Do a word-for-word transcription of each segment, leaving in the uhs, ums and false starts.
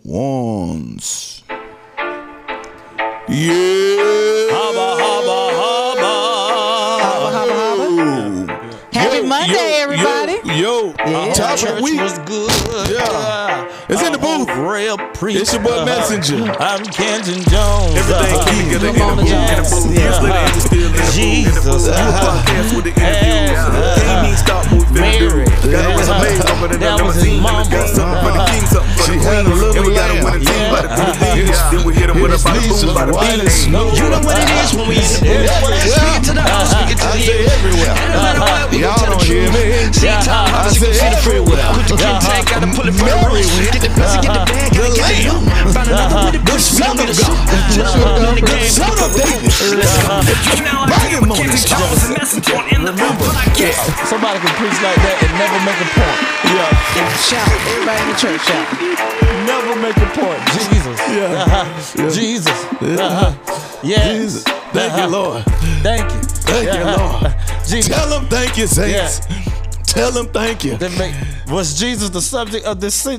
ones. Yeah. Haba, haba, haba. Haba, haba, haba. Happy Yo, Monday, yo, everybody. Yo, yo. Yeah. Top of the week. Was good. Yeah. It's in the booth. Real preacher. It's your boy Messenger. I'm Kenton Jones. Everything Uh, came together in Ramona the booth. In the Jones. booth. Yeah. Years later, it was still in the booth. Jesus. In the booth. Podcast with the interviews. Uh, Can't even stop what we finna do. Mary. Got a resume over the That was his limousine. mama. Got something for the king, something for She the had a queen. little And we got a lamb. winning team by the Yeah. fifteen. Then we hit him with a by the boom, by the White bing. as snow. You know what it is when we in the booth. Speak it to the house, speak it to I the say ear. everywhere. No matter what, we gon' Y'all tell the don't hear truth. me. See Yeah. time, I you gon' say see the free will. everywhere. Put the Kim tag, gotta pull it from the roots. Get the pussy, get the bag, gotta get it loose. Find another with the push, we gon' get a suit. In the game, Son of David. you know Bring him on Kenton this Jones and Messenger in the booth podcast. Somebody can preach like that and never make a point. Yeah. Shout. Everybody in the church shout. Never make a point. Jesus. Yeah. Uh-huh. Jesus. Uh-huh. Yeah. Jesus. Thank you, Lord. Thank you. Thank you, Lord. Jesus. Tell him thank you, saints. Tell him thank you. That make, was Jesus the subject of this scene?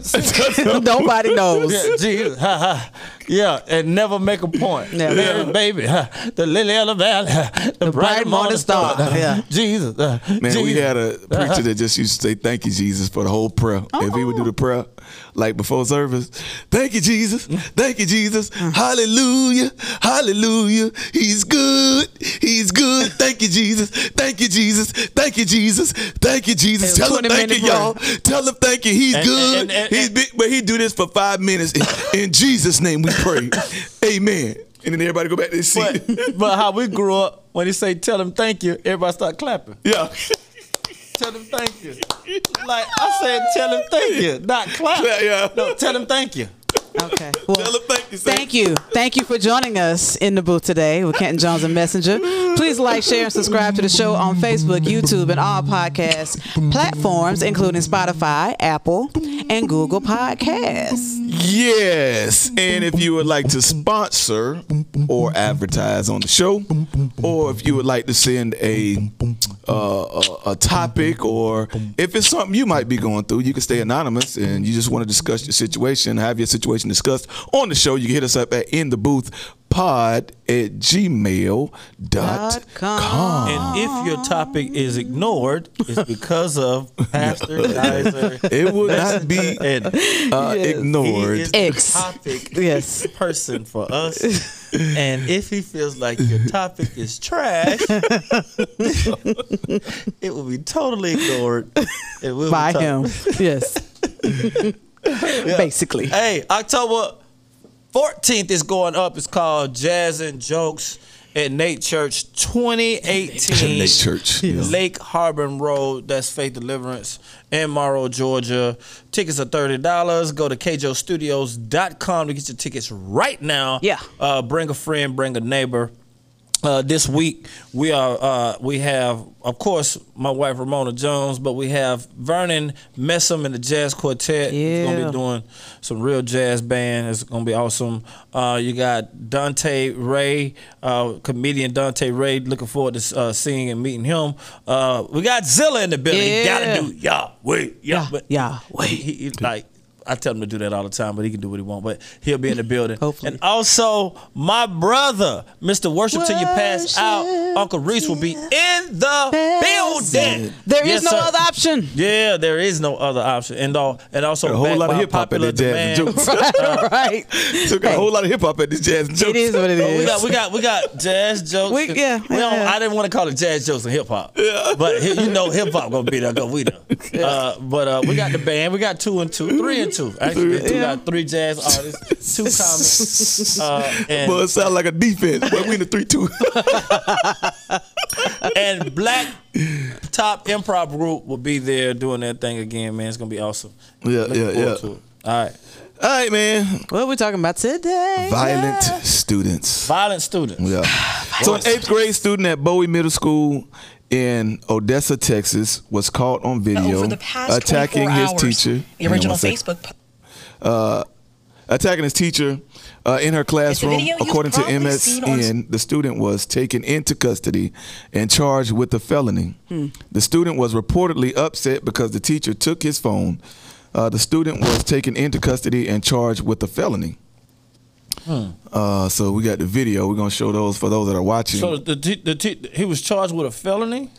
Nobody knows. Yeah, Jesus. Ha, ha. Yeah, and never make a point. Never. Mary, baby, huh, the lily of the valley, huh, the, bright morning star. Yeah. Jesus. Uh, Man, Jesus. we had a preacher that just used to say thank you, Jesus, for the whole prayer. If he would do the prayer, like before service, thank you, Jesus. Thank you, Jesus. Hallelujah. Hallelujah. He's good. He's good. Thank you, Jesus. Thank you, Jesus. Thank you, Jesus. Thank you, Jesus. It was Tell him twenty thank you, minute y'all. Tell him thank you. He's And- good. and- and- He's and- big, but he do this for five minutes. In, in Jesus' name we pray. Amen. And then everybody go back to their seat. But, but how we grew up, when he say tell him thank you, everybody start clapping. Yeah. Tell him thank you. Like I said, tell him thank you, not clap. Yeah, yeah. No, tell him thank you. Okay. Well, Tell him thank you. thank you. Thank you for joining us in the booth today with Kenton Jones and Messenger. Please like, share, and subscribe to the show on Facebook, YouTube, and all podcast platforms, including Spotify, Apple, and Google Podcasts. Yes, and if you would like to sponsor or advertise on the show, or if you would like to send a uh, a, a topic, or if it's something you might be going through, you can stay anonymous and you just want to discuss your situation, have your situation discussed on the show. You can hit us up at in the booth pod at gmail dot com. And if your topic is ignored, it's because of Pastor Geyser. It will not be And uh, he ignored. is X. the topic Yes. person for us. And if he feels like your topic is trash, it will be totally ignored. It will By be him. Yes. Basically. Hey, October fourteenth is going up. It's called Jazz and Jokes at Nate Church twenty eighteen. Nate Church, yeah. Lake Harbor Road. That's Faith Deliverance in Morrow, Georgia. Tickets are thirty dollars. Go to k j o studios dot com to get your tickets right now. Yeah. Uh, bring a friend, bring a neighbor. Uh, this week we are uh, we have, of course, my wife Ramona Jones, but we have Vernon Messam and the Jazz Quartet. He's gonna Yeah. be doing some real jazz band. It's gonna be awesome. Uh, you got Dante Ray, uh, comedian Dante Ray. Looking forward to uh, seeing and meeting him. Uh, we got Zilla in the building. Yeah. He gotta do yeah, wait, yeah, Yeah, but yeah, wait. He, he, he, like. I tell him to do that all the time, but he can do what he wants. But he'll be in the building. Hopefully. And also, my brother, Mister Worship Till You Pass Out, Uncle Reese will be in the building. There is Yes, no sir. other option. Yeah, there is no other option. And all, and also A whole backed lot of by hip hop at popular that Jazz and demand. Jokes. Right. Took a Hey. whole lot of hip hop at this Jazz and Jokes. It is what it But is. we got we got we got jazz jokes. We- yeah, we don't, yeah. I didn't want to call it jazz jokes and hip hop, but he- you know hip hop gonna be there. Go we there. Uh, but uh, we got the band. We got two and two, three and two. Actually, we got three jazz artists, two comics, uh, and Well, it sounds like a defense, but we in the three two. and Black Top Improv Group will be there doing that thing again. Man, it's gonna be awesome. Yeah, Looking yeah, forward yeah. to it. All right, All right, man. What are we talking about today? Violent students. violent students. Yeah. So an eighth grade student at Bowie Middle School in Odessa, Texas, was caught on video Over the past attacking twenty-four his hours, teacher. the Hang on original one sec. Facebook po- Uh, attacking his teacher uh, in her classroom. video you've According to probably seen on- M S N, the student was taken into custody and charged with a felony. The student was reportedly upset because the teacher took his phone. Uh, the student was taken into custody and charged with a felony. Hmm. Uh, so we got the video. We're gonna show those for those that are watching. So the, the, the, the he was charged with a felony.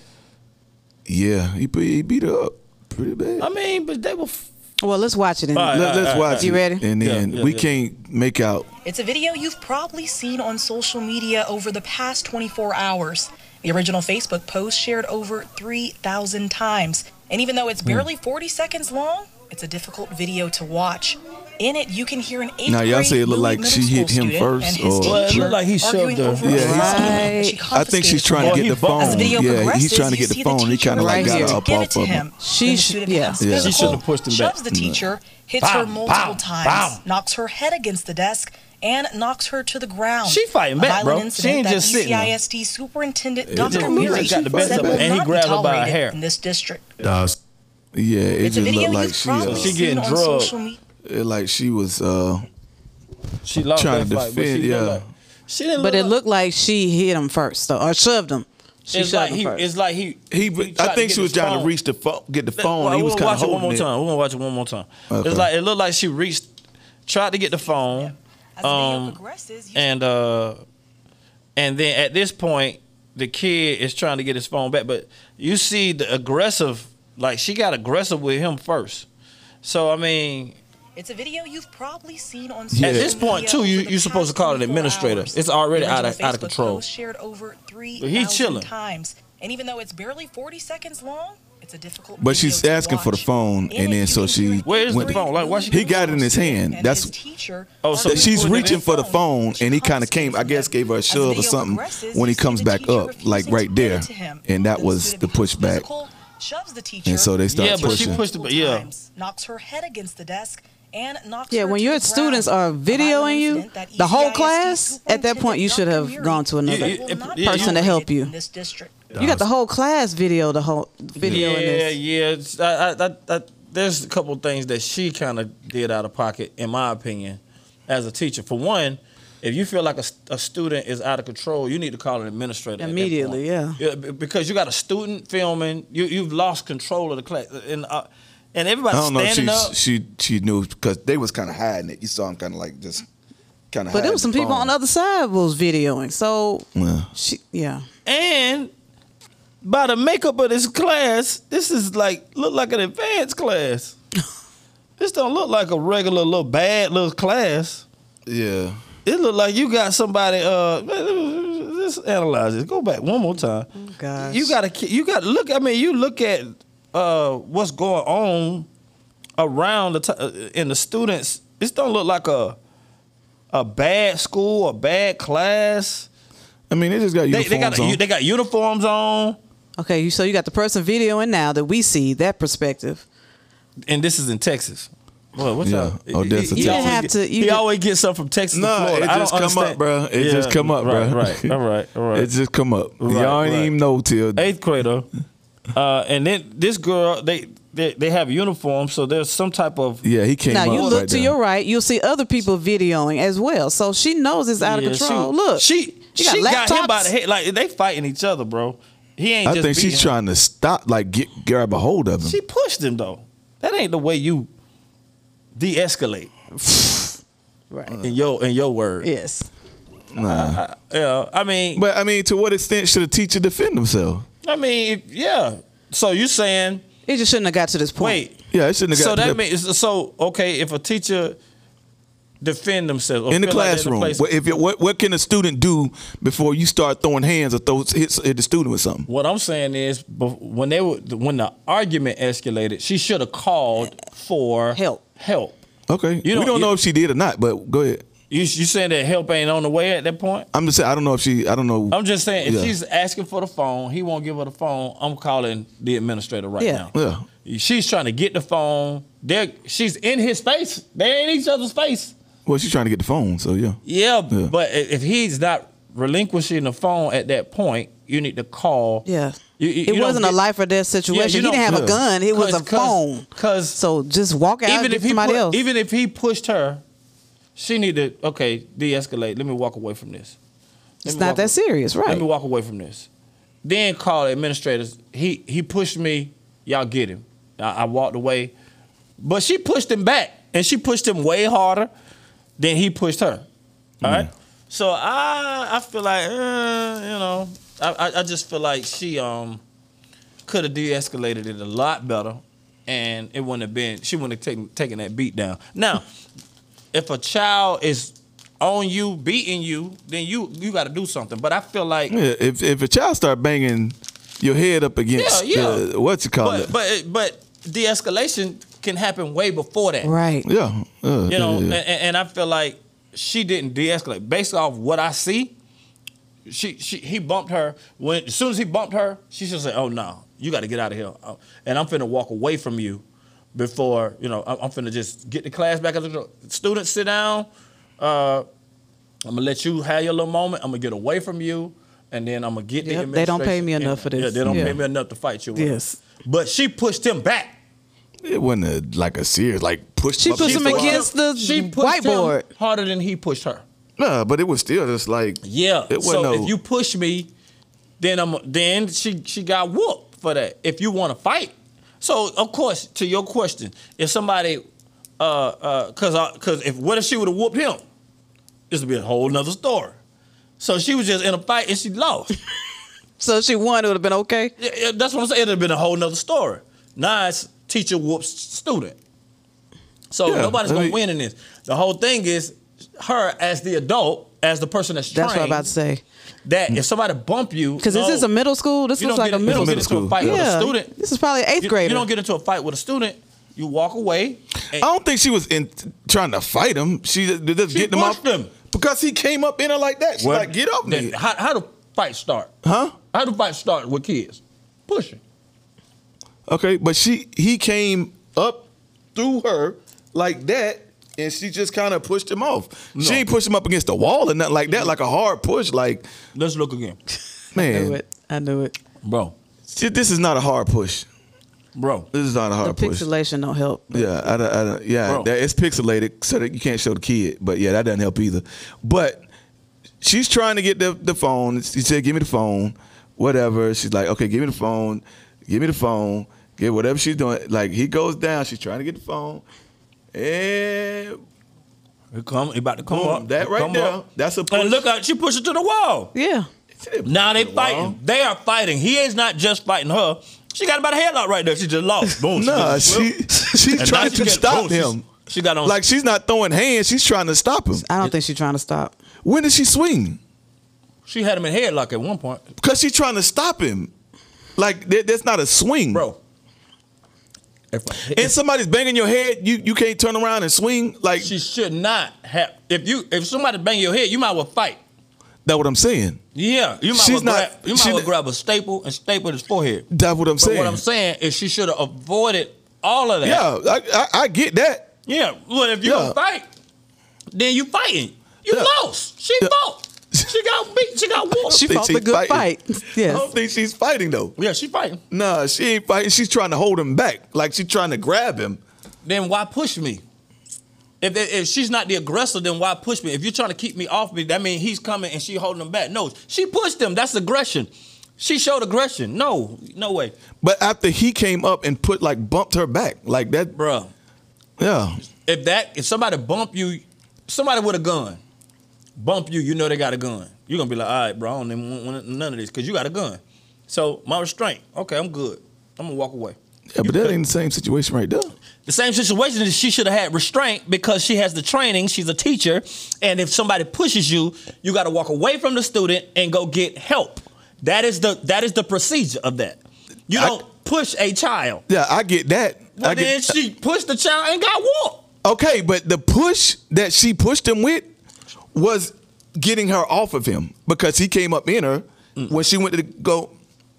Yeah, he, he beat her up pretty bad. I mean, but they were. F- Well, let's watch it. In All right, Let, let's watch You it. ready? And then Yeah, yeah, we yeah. can't make out. It's a video you've probably seen on social media over the past twenty-four hours. The original Facebook post shared over three thousand times. And even though it's barely forty seconds long, it's a difficult video to watch. In it, you can hear an eighth Now, y'all grade say it looked Louis like middle she hit school him student first, and his or- teacher Well, it looked like he shoved arguing her. over Yeah, a he's- phone that Right. she I think she's confiscated trying from to Or get he the bumped phone. As the video Yeah, progresses, he's trying to you get the see phone. He teacher kind of like Right got here. her to up give it off to of him. him. She Then the sh- student yeah. becomes Yeah. physical, She shouldn't have pushed him back. shoves the teacher, hits Bam, her multiple bam, times, bam. knocks her head against the desk, and knocks her to the ground. She fighting A back, bro. violent She incident ain't that just sitting there. E C I S D Superintendent just- Doctor he Murray just got the best said of her, will and he not be grabbed her by her tolerated hair. in this district. Yeah, it It's a just video looked like you've she, probably uh, She seen getting on drugged. social media. it like she was. Uh, She lost Trying that to fight, but defend, she looked yeah. like, she didn't. But look it like, looked like she hit him first, though, or shoved him. She It's shoved like him he. first. It's like he. he, tried I to think get she was his trying to phone. reach the phone, get the phone. Well, he was we'll kind watch of it one more holding time. We're gonna watch it one more time. Okay. It's like it looked like she reached, tried to get the phone, As the um, video progresses, you and uh, and then at this point, the kid is trying to get his phone back. But you see the aggressive, like she got aggressive with him first. So I mean, It's a video you've probably seen on Yeah. at this social point media too, you over the you supposed to call it past administrator. twenty-four It's already hours. out of The original out of Facebook control. post shared over three But he thousand chilling. times. And even though it's barely forty seconds long, it's a difficult But video she's to asking for the watch. phone, In and it, then you so can she hear an Where is the eighth phone? Like, why she- grade He got it in his hand. and That's- his teacher Oh, so arguing she's over reaching the for the phone, and he kind of came. I guess gave her a As the shove or video something progresses, when he you see comes the back teacher up, like refusing right to give there, it to him. and that The was student the becomes pushback. physical, shoves the teacher, And so they start Yeah, but she pushing. pushed the- yeah. times, knocks her head against the desk, and knocks Yeah, her when to your the students ground. are A videoing violent you, incident that the whole E C I S D class, at that point, you should have Superintendent gone to Doctor another Yeah, will if- not yeah, be person to help tolerated you. in this district. You got the whole class video, the whole video in Yeah, this. yeah. It's- I, I, I, I, there's a couple of things that she kind of did out of pocket, in my opinion, as a teacher. For one, if you feel like a, a student is out of control, you need to call an administrator at that Immediately, point. yeah. b- Because you got a student filming, you you've lost control of the class, and uh, and I everybody's don't know if standing she up. she she knew because they was kind of hiding it. You saw him kind of like just kind of. But there was some people on the other side was videoing. So, Yeah. she, yeah. And by the makeup of this class, this is like look like an advanced class. This don't look like a regular little bad little class. Yeah. It look like you got somebody. Uh, let's analyze this. Go back one more time. Gosh. You got to. You got to look. I mean, you look at uh, what's going on around the t- in the students. This don't look like a a bad school, a bad class. I mean, they just got They, uniforms they got on. they got uniforms on, Okay, you so you got the person videoing now that we see that perspective. and this is in Texas. Well, what's Yeah, up? Odessa, He, he Texas. always have get- to- you he did- always gets something from Texas to No, Florida. it I just don't come understand. up, bro. It just come up, right, bro. Right, all right, all right. It just come up. Right, Y'all ain't right. even know till. Eighth grader, uh, and then this girl, they, they they have uniforms, so there's some type of Yeah, he came Now up you look right to there. your right, you'll see other people videoing as well. So she knows it's out Yeah, of control. She, look, she you got she got him by laptops? the head, like they fighting each other, bro. He ain't. I just think she's beating him. trying to stop, like get grab a hold of him. She pushed him though. That ain't the way you de-escalate. right. In your in your word. Yes. Nah. Yeah, I mean, But I mean, to what extent should a teacher defend himself? I mean, if- yeah. So you saying, It just shouldn't have got to this point. wait? Yeah, it shouldn't have got So to that means so okay. If a teacher defend themselves or in the feel like they're classroom. place- What, if it, what what can a student do before you start throwing hands or throw hit, hit the student with something? What I'm saying is, bef- when they were when the argument escalated, she should have called for Help. Help. Okay, You we don't- don't you- know if she did or not, but go ahead. You you saying that help ain't on the way at that point? I'm just saying I don't know if she. I don't know. I'm just saying if Yeah. she's asking for the phone, he won't give her the phone. I'm calling the administrator right Yeah. now. Yeah. She's trying to get the phone. They're, she's in his face. They're in each other's face. Well, she's trying to get the phone, so yeah. Yeah, Yeah. but i- if he's not relinquishing the phone at that point, you need to call. Yeah. You- you- it you don't wasn't a get- life or death Yeah, situation. you he didn't have don't- a gun. It was a 'Cause- 'cause- phone. Cause So just walk out even and if get he somebody pu- else. even if he pushed her, she need to okay de-escalate. Let me walk away from this. Let it's me not walk- that serious, Let right? me walk away from this. Then call the administrators. He he pushed me. Y'all get him. I, I walked away. But she pushed him back, and she pushed him way harder than he pushed her. All right. So I I feel like uh, you know I, I I just feel like she um could have de-escalated it a lot better, and it wouldn't have been she wouldn't have taken taken that beat down. Now, if a child is on you beating you, then you you got to do something. But I feel like Yeah, if if a child start banging your head up against Yeah, yeah. the, what you call but it? but but de-escalation can happen way before that. Right. Yeah, uh, You know, yeah. and, and I feel like she didn't de-escalate based off what I see. She, she, he bumped her. When as soon as he bumped her, she should say, "Oh no, you got to get out of here." Uh, And I'm finna walk away from you before you know. I'm, I'm finna just get the class back. Students, sit down. Uh, I'm gonna let you have your little moment. I'm gonna get away from you, and then I'm gonna get the Yep, they don't pay me administration. enough for this. Yeah, they don't Yeah. pay me enough to fight you with. Yes. But she pushed him back. It wasn't a, like a serious like push. She pushed him up- against the She pushed whiteboard. him harder than he pushed her. Nah, but it was still just like Yeah. It So wasn't no, if you push me, then I'm then she she got whooped for that. If you want to fight, so of course to your question, if somebody, uh, uh, cause I, cause if what if she would have whooped him, this would be a whole nother story. So she was just in a fight and she lost. So she won, it would have been okay. Yeah, yeah, that's what I'm saying. It'd have been a whole nother story. Now it's teacher whoops student. So Yeah, nobody's I gonna mean- win in this. The whole thing is her as the adult, as the person that's trained. That's what I'm about to say. That if somebody bump you, Because no, this is a middle school. This you looks don't like get, a you middle don't get school. into a fight with a Yeah. student. This is probably an eighth You, grader. you don't get into a fight with a student. You walk away. I And don't think she was in trying to fight him. She just just She getting him off pushed him. because he came up in her like that. She's Well, like, get off me, then How, how do fight start? huh? How do fight start with kids? Pushing. Okay, but she he came up through her like that, and she just kind of pushed him off. She No. ain't pushed him up against the wall or nothing like that, like a hard push. Like, Let's look again, I knew man, it. I knew it. bro. shit, this is not a hard push. Bro. This is not a The hard push. pixelation don't help. Yeah, I, don't- I, don't- yeah, Bro. that, it's pixelated so that you can't show the kid. But yeah, that doesn't help either. But she's trying to get the the phone. She said, "Give me the phone." Whatever. She's like, "Okay, give me the phone. Give me the phone. Get whatever she's doing." Like he goes down. She's trying to get the phone, and He come. He about to come boom, up. that He right come there. up. That's a push. And look out! She pushed it to the wall. Yeah. Now they To the fighting. wall. They are fighting. He is not just fighting her. She got about a headlock right there. She just lost. Boom. Nah, just she slipped. she's And trying now she to get- stop boom, she's- him. She got on. Like she's not throwing hands. She's trying to stop him. I don't think she's trying to stop. When did she swing? she had him in headlock at one point, Because she's trying to stop him. Like that, that's not a swing, bro. If, And somebody's banging your head, you you can't turn around and swing. Like she should not have. If you if somebody bang your head, you might well fight. that's what I'm saying. Yeah, you might She's well grab, not- you might she- well grab a staple and staple his forehead. That's what I'm But saying. what I'm saying is she should have avoided all of that. Yeah, I, I, I get that. Yeah. Well, if you Yeah. don't fight, then you fighting. You Yeah. lost. She Yeah. fought. She got beat. She got whooped. She think fought she's the good fighting. fight. I Yes. don't think she's fighting though. Yeah, she fighting. Nah, she ain't fighting. She's trying to hold him back. Like she's trying to grab him. Then why push me? If, if if she's not the aggressor, then why push me? If you're trying to keep me off me, that means he's coming and she holding him back. No, she pushed him. That's aggression. She showed aggression. No, no way, But after he came up and put like bumped her back like that, bruh. yeah. If that if somebody bump you, somebody with a gun bump you, you know they got a gun. You're gonna be like, all right, bro, I don't even want none of this because you got a gun. So my restraint, okay, I'm good. I'm gonna walk away. Yeah, but that ain't the same situation right there. The same situation is she should have had restraint because she has the training. She's a teacher, and if somebody pushes you, you got to walk away from the student and go get help. That is the that is the procedure of that. You I- don't push a child. Yeah, I get that. Well, I get, then she pushed the child and got whooped. okay, but the push that she pushed him with was getting her off of him because he came up in her Mm. when she went to go.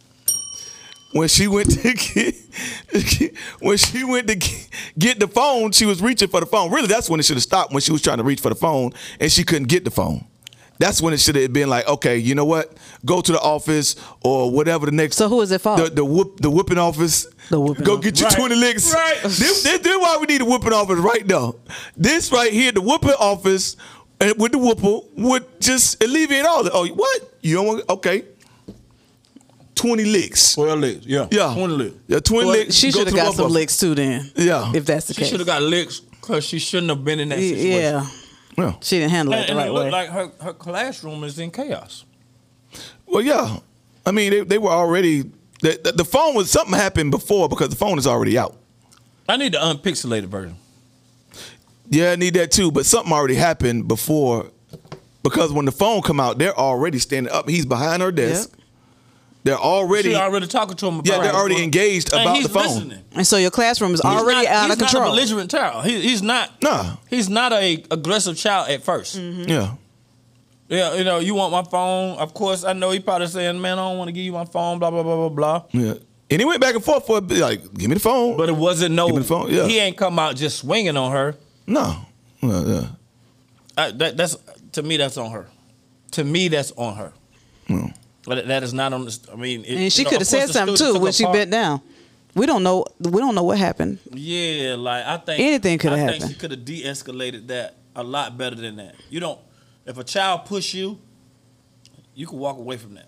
When she went to get, when she went to get the phone, she was reaching for the phone. Really, that's when it should have stopped. When she was trying to reach for the phone and she couldn't get the phone. That's when it should have been like, okay, you know what? Go to the office or whatever the next. So who is it for? The the whoop the whooping office. The whooping Go office. get your Right. twenty licks. Right. This, this, this why we need a whooping office right now. This right here, the whooping office, and with the whooper would just alleviate all that. Oh, what? You don't want? Okay. twenty licks. twelve licks. Yeah. Yeah. twenty licks. Yeah, twenty Well, licks. she go should have to the got some motherfucker. licks too then. Yeah. If that's the She case. should have got licks because she shouldn't have been in that Y- situation. Yeah. Yeah. She didn't handle And, it the and right it looked way. like her, her classroom is in chaos. Well, yeah. I mean, they, they were already. The, the, the phone was something happened before because the phone is already out. I need the unpixelated version. Yeah, I need that too. But something already happened before, because when the phone come out, they're already standing up. He's behind her desk. Yep. They're already. She already talking to him about Yeah, they're it. already engaged And about he's the phone. listening. And so your classroom is He's already not, out he's of control. Not a belligerent child. He, he's not. Nah. He's not a aggressive child at 1st Mm-hmm. Yeah. Yeah, you know, you want my phone. Of course, I know he probably saying, "Man, I don't want to give you my phone." Blah blah blah blah blah. Yeah. And he went back and forth for a bit, like, give me the phone. But it wasn't no. Give me the phone, yeah. He ain't come out just swinging on her. no. Well, yeah. I, that, that's to me. That's on her. To me, that's on her. Mm. But that is not on the. I mean, it, And she you know, could have of said course the something student too took when her she part. bent down. We don't know. We don't know what happened. Yeah, like I think Anything coulda I happened. think she could have de-escalated that a lot better than that. You don't. If a child push you, you can walk away from that.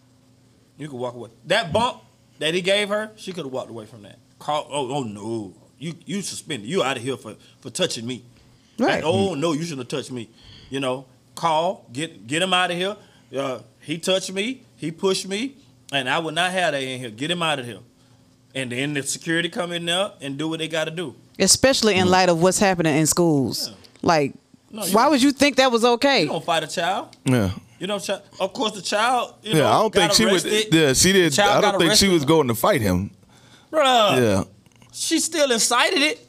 You can walk away. That bump that he gave her, she could have walked away from that. Call. Oh, oh no, you you suspended. You out of here for for touching me. Right. Like, oh no, you shouldn't have touched me. You know, call, get get him out of here. Uh, he touched me, he pushed me, and I would not have that in here. Get him out of here. And then the security come in there and do what they got to do. Especially in light of what's happening in schools. Yeah. Like, No, you why don't- would you think that was okay? You don't fight a child. Yeah. You know, chi- of course the child. You Yeah, know, I don't think got she would. arrested. Yeah, she did. The child I got don't think she arrested. was going to fight him. Bruh, Yeah. she still incited it.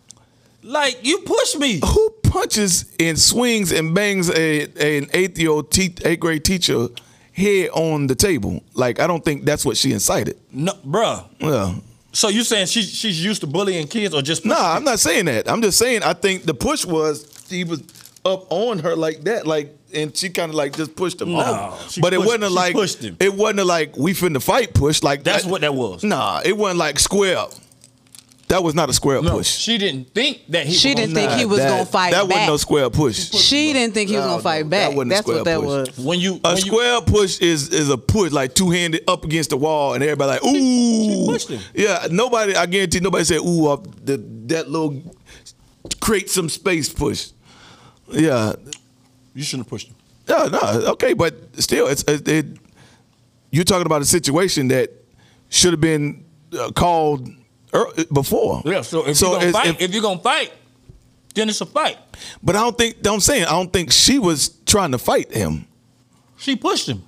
Like you pushed me. Who punches and swings and bangs a, a an eighth year old te- eighth grade teacher head on the table? Like, I don't think that's what she incited. No, bruh. Yeah. So you saying she she's used to bullying kids or just Nah, pushing I'm not saying that. I'm just saying I think the push was he was up on her like that, like, and she kind of like just pushed him No, off. she But it pushed- wasn't a she like pushed him. it wasn't a like we finna fight push. Like That's that- what that was. Nah, it wasn't like square up. That was not a square up No, push. she didn't think that he. She was didn't gonna- think he was that, gonna fight That back. wasn't no square push. She didn't think he was No, gonna fight no, back. that wasn't a That's what square that push. was. When you A when you, square push is is a push, like two handed up against the wall, and everybody like, ooh. pushed him. Yeah, nobody. I guarantee nobody said ooh up the that little create some space push. Yeah, you shouldn't have pushed him. yeah, no, okay, but still, it's it, it, you're talking about a situation that should have been uh, called er, before. Yeah. So if you're gonna it's- fight, if- if you're gonna fight, then it's a fight. but I don't think. I'm saying I don't think she was trying to fight him. She pushed him.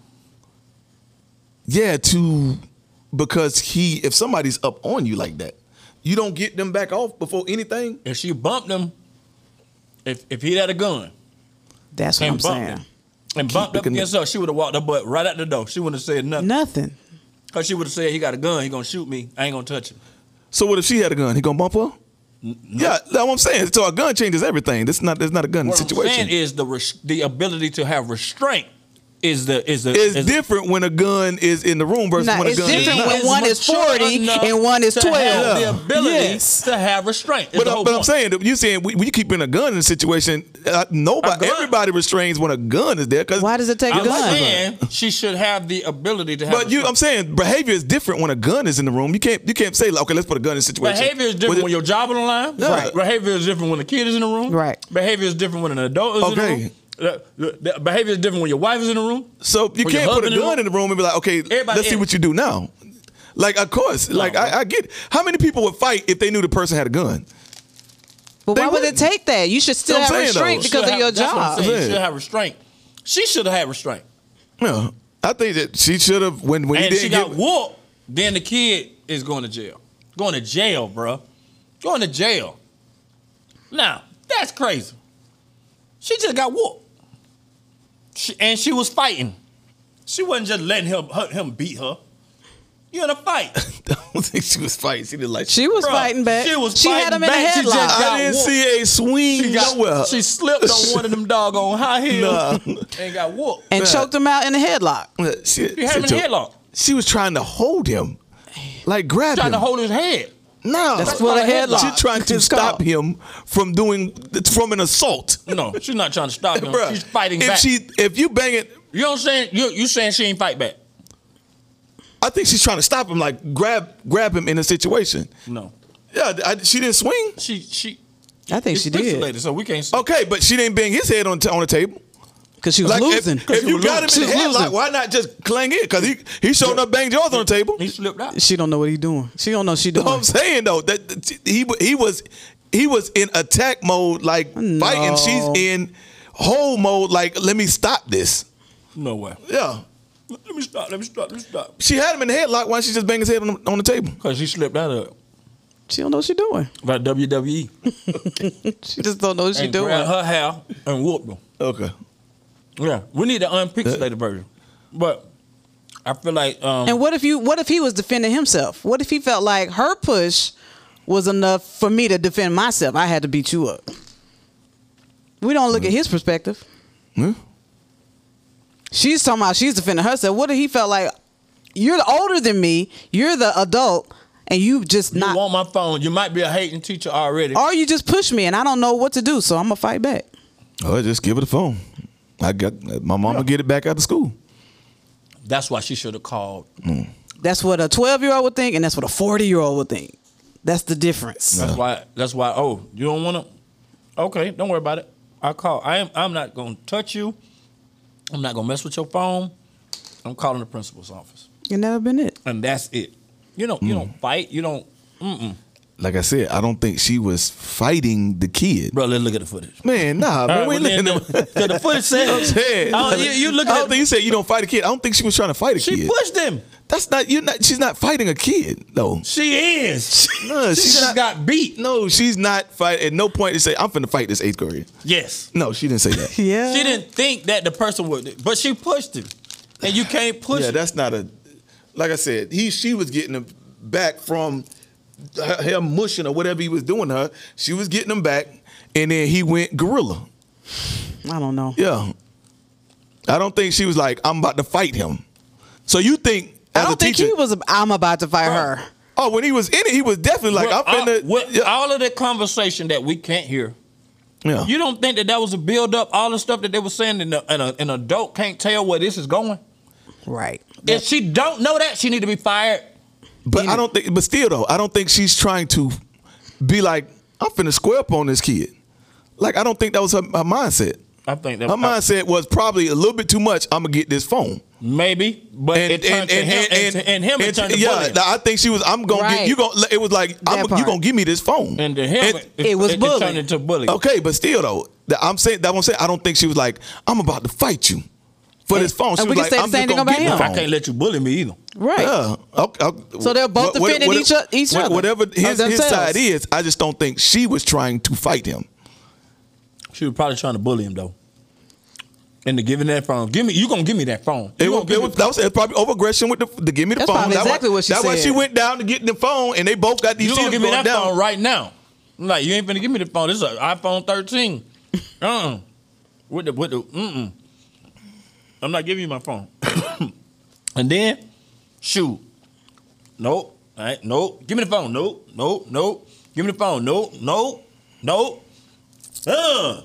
Yeah, to because he if somebody's up on you like that, you don't get them back off before anything. If she bumped him, if if he had a gun That's what I'm and bumped saying. him and bumped up picking against her, she would have walked her butt right out the door. She wouldn't have said nothing. Nothing. Cause she would have said he got a gun, he gonna shoot me. I ain't gonna touch him. So what if she had a gun? He gonna bump her? Yeah, that's what I'm saying. So a gun changes everything. This is not. There's not a gun What situation. I'm saying is the res- the ability to have restraint is the is the It's is different when a gun is in the room versus Nah, when a it's gun is different not. when one is mature forty enough and one is to twelve. have the Yeah. ability Yes. to have restraint. is But, the uh, whole but I'm point. saying that you saying when you keep in a gun in a situation, uh, nobody, A gun. everybody restrains when a gun is there. Cause Why does it take a I'm gun? saying she should have the ability to have. But you, I'm restraint. saying behavior is different when a gun is in the room. You can't you can't say like, okay, let's put a gun in a situation. Behavior is different With- when your job on the line. Yeah. Right. Behavior is different when a kid is in the room. Right. Behavior is different when an adult is in the Okay. room. The- the- the behavior is different when your wife is in the room. So you When your can't put a husband in gun the in the room and be like, okay, Everybody let's see in- what you do now. Like, of course, like I, I get it. How many people would fight if they knew the person had a gun? But They why would it wouldn't. take that? You should still That's have what I'm saying, restraint though. because Should of your have- that's what I'm job. saying. Yeah. She should have restraint. She should have had restraint. Yeah, I think that she should have when when And he she didn't got get. whooped, then the kid is going to jail. Going to jail, bruh. Going to jail. Now, that's crazy. She just got whooped. She, and she was fighting. She wasn't just letting him, her, him beat her. You in a fight. I don't think she was fighting. She didn't like. She was Bruh, fighting back. she was She had fighting him in a back. She just headlock. got I didn't whooped. see a swing She, got, nowhere. she slipped on one of them doggone high heels and got whooped. and choked him out in a headlock. she, You had him in she- a headlock. She was trying to hold him, like grab Trying him. to hold his head. no, That's what a headlock. She's trying to is stop called. him from doing from an assault. No, she's not trying to stop him. Bruh, She's fighting if back. she if you bang it, You know what I'm saying? You you saying she ain't fight back? I think she's trying to stop him, like grab grab him in a situation. No. Yeah, I, she didn't swing. She she. I think it's she did. pixelated, so we can't see. Okay, but she didn't bang his head on t- on the table. Because she was Like losing. if, if you got him She in the was headlock, losing. why not just clang it? Because he he showed up banged yours on the table. He slipped out. She don't know what he doing. She don't know she You know doing. what I'm saying though, that that he he was he was in attack mode, like No. fighting. She's in whole mode, like let me stop this. No way. Yeah, Let me stop. Let me stop. Let me stop. she had him in the headlock. Why she just bang his head on the, on the table? Because she slipped out of it. She don't know what she doing. About W W E. She just don't know what she and doing. grabbed her hair and whooped her. Okay. Yeah, we need the unpixelated version. But I feel like um, And what if you? What if he was defending himself? What if he felt like her push was enough for me to defend myself? I had to beat you up. We don't look at his perspective. Hmm? She's talking about she's defending herself. What if he felt like you're older than me, you're the adult, and you just you not, want my phone, you might be a hating teacher already. or you just push me and I don't know what to do, so I'm gonna fight back. Oh, just give her the phone. I got my mama get it back out of school. That's why she should have called. That's what a twelve year old would think, and that's what a forty year old would think. That's the difference. That's why. That's why. Oh, you don't want to? Okay, don't worry about it. I call. I am. I'm not gonna touch you. I'm not gonna mess with your phone. I'm calling the principal's office, And that'll been it. and that's it. You don't. You don't fight. You don't. Mm-mm. Like I said, I don't think she was fighting the kid. Bro, let's look at the footage. Man, nah, man, All we right, ain't well, looking then, at the, the footage says. Hey, Oh, you, you look I don't at. think you said you don't fight a kid. I don't think she was trying to fight a She kid. pushed him. That's not you. Not she's not fighting a kid though. She is. No, she she's just not- got beat. No, she's not fighting. At no point to say I'm finna fight this eighth grader. Yes. No, she didn't say that. Yeah. She didn't think that the person would, but she pushed him, and you can't push. Yeah, him. that's not a. Like I said, he she was getting him back from her- him mushing or whatever he was doing to her. She was getting him back, and then he went gorilla. I don't know. Yeah, I don't think she was like I'm about to fight him. So you think I as don't a think teacher? he was. I'm about to fight her. Oh, when he was in it, he was definitely like With I'm all, finna. with yeah. all of the conversation that we can't hear. yeah. You don't think that that was a build up? All the stuff that they were saying, and a, and a, an adult can't tell where this is going. Right. If she don't know that, she need to be fired. But I don't think. But still, though, I don't think she's trying to be like I'm finna square up on this kid. Like I don't think that was her, her mindset. I think that Her mindset was probably a little bit too much. I'm gonna get this phone. maybe, but it turned to him, and, to- and him it turned to yeah, bullying. I think she was. I'm gonna Right. get you. Gonna. It was like I'm, That you part. gonna give me this phone. And to him, And- it, It was it, bullying. turned into bullying. okay, but still though, that I'm saying that I'm saying I don't think she was like I'm about to fight you for this phone. She and was we can like say the I'm same just thing gonna about get him. the I phone. can't let you bully me either. Right. Yeah. Okay, okay. So they're both What- defending what- each o- each what- other Whatever of his, his themselves. side is, I just don't think she was trying to fight him. She was probably trying to bully him though. And to giving that phone, give me, you gonna give me that phone? It You was, gonna give it me- was, that was it was probably over aggression with the to give me the That's phone. probably That's exactly why, what she That's why said. she went down to get the phone, and they both got these You gonna tears give me going that down. phone right now? I'm like, you ain't finna give me the phone. This is an iPhone thirteen. Uh-uh. With the with the mm-mm. I'm not giving you my phone. And then, shoot. Nope. All right, nope. Give me the phone. Nope. Nope. Nope. Give me the phone. Nope. Nope. Nope. Uh.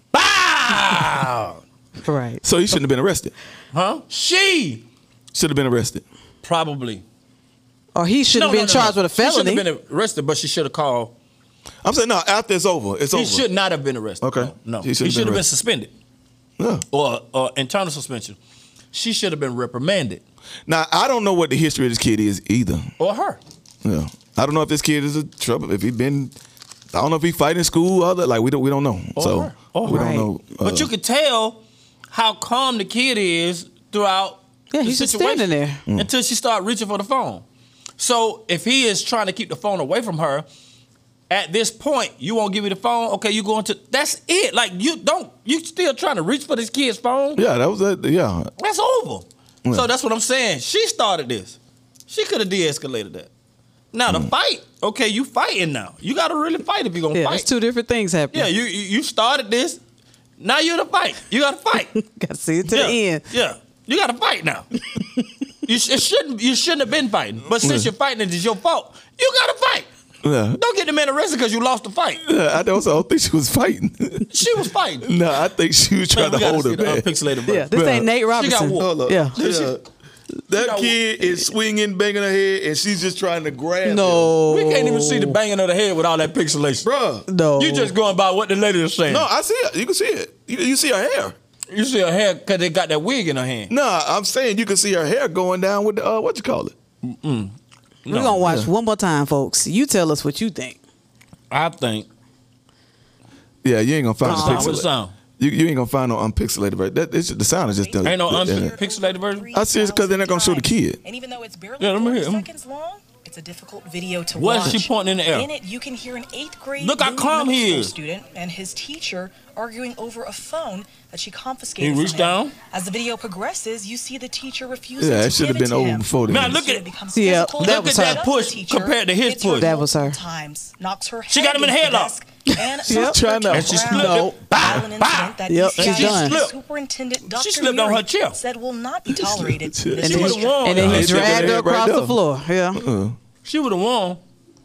Bow. Right. So he shouldn't have been arrested. Huh? She Should have been arrested. probably. Or he shouldn't No, be no, no, charged no. with a She felony. should have been arrested, but she should have called. I'm saying no. After it's over, it's He over. should not have been arrested. Okay. No. no. He He shouldn't should have have been been suspended Yeah. or, or internal suspension. She should have been reprimanded. Now I don't know what the history of this kid is either. Or her. Yeah. I don't know if this kid is a trouble. If he been, I don't know if he fight in school. Other like we don't we don't know. Or so her. Or we her. don't know. But uh, you could tell how calm the kid is throughout Yeah, the he's just situation standing there. Mm. until she started reaching for the phone. So if he is trying to keep the phone away from her, at this point, you won't give me the phone. Okay, you going to? That's it. Like you don't. You still trying to reach for this kid's phone? Yeah, that was a yeah. That's over. So that's what I'm saying. She started this. She could have de-escalated that. Now Mm. the fight. Okay, you fighting now. You got to really fight if you're gonna Yeah, fight. there's two different things happening. Yeah, you you you started this. Now you're the fight. You got to fight. Got to see it to yeah. the end. Yeah, you got to fight now. you sh- it shouldn't you shouldn't have been fighting, but since you're fighting, it's your fault. You got to fight. Yeah. Don't get the man arrested because you lost the fight. Yeah, I also don't think she was fighting. She was fighting. no, I think she was trying Man, we to gotta hold see her the back. unpixelated version. Yeah, this Bruh. ain't Nate She got Robinson. whooped. Hold up. Yeah. Yeah. That know, kid is swinging, banging her head, and she's just trying to grab him. No. We can't even see the banging of the head with all that pixelation. Bruh. No. You just going by what the lady is saying. No, I see it. You can see it. You, you see her hair. You see her hair because they got that wig in her hand. Nah, I'm saying you can see her hair going down with the, uh, what you call it? We're going to watch one more time, folks. You tell us what you think. I think. Yeah, you ain't gonna find What's the the sound? What's the pixelated. sound? You, you ain't gonna find no unpixelated version. That, it's just, the sound is just Ain't no that- that- unpixelated version? I see it's 'cause they're not gonna show the kid. And even though it's barely Yeah, let me forty hear 'em. seconds long, it's a difficult video to What's watch. she pointing in the air? In it, you can hear an eighth grade Look how Boone calm middle he school is. student and his teacher arguing over a phone that she confiscated. He from reached him. down? As the video progresses, you see the teacher refusing Yeah, to it should have give it been to over him. before Now then. look Student at becomes Yeah, physical that with was the her. adult push teacher, compared to his hits her push. That was her. multiple Times, knocks her She head got him in the against headlock. desk, And She's knocks trying her to- And she ground. slipped No. it. Bah, Violent incident that Yep, E C I she's done. Chief Superintendent Doctor slipped on her Murray chair. said will not be tolierated. in She this She would've district. won. And then Nah, he he took dragged her her head right across there. the floor. Yeah. She would have won